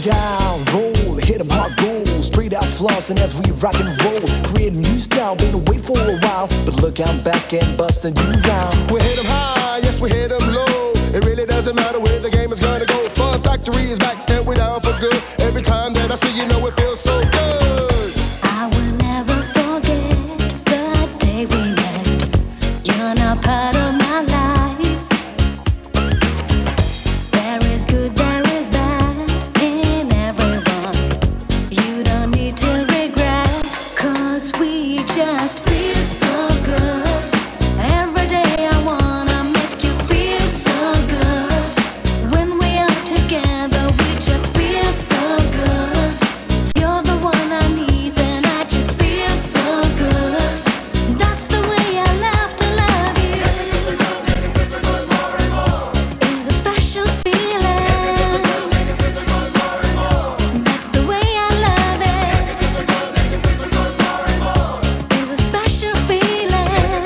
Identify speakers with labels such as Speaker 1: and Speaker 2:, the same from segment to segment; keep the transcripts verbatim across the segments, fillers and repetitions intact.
Speaker 1: out, roll, hit 'em hard gold, straight out flossing as we rock and roll. Create a new style, been away for a while, but look, I'm back and busting you down.
Speaker 2: We hit 'em high, yes we hit 'em low. It really doesn't matter where the game is gonna go. Fun Factory is back and we're down for good. Every time that I see you, know it feels so good.
Speaker 3: I will never forget the day we met. You're not part of my life. There is good, there is bad in everyone. You don't need to regret, 'cause we just feel so good. Every day I wanna make you feel so good. When we are together, we just feel so good. You're the one I need, and I just feel so good. That's the way I love to love you. It's a special feeling. That's the way I love it. It's a special feeling.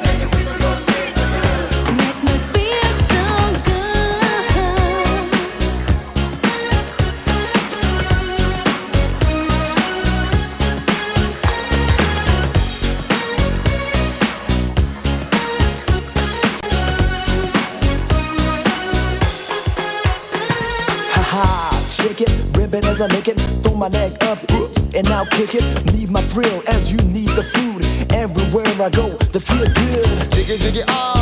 Speaker 3: Make me feel so good.
Speaker 1: Ha-ha, shake it, rip it as I lick it. Throw my leg up, oops, and now kick it. Need my thrill as you need the food. Everywhere I go, the feel good.
Speaker 2: Jiggy jiggy ah.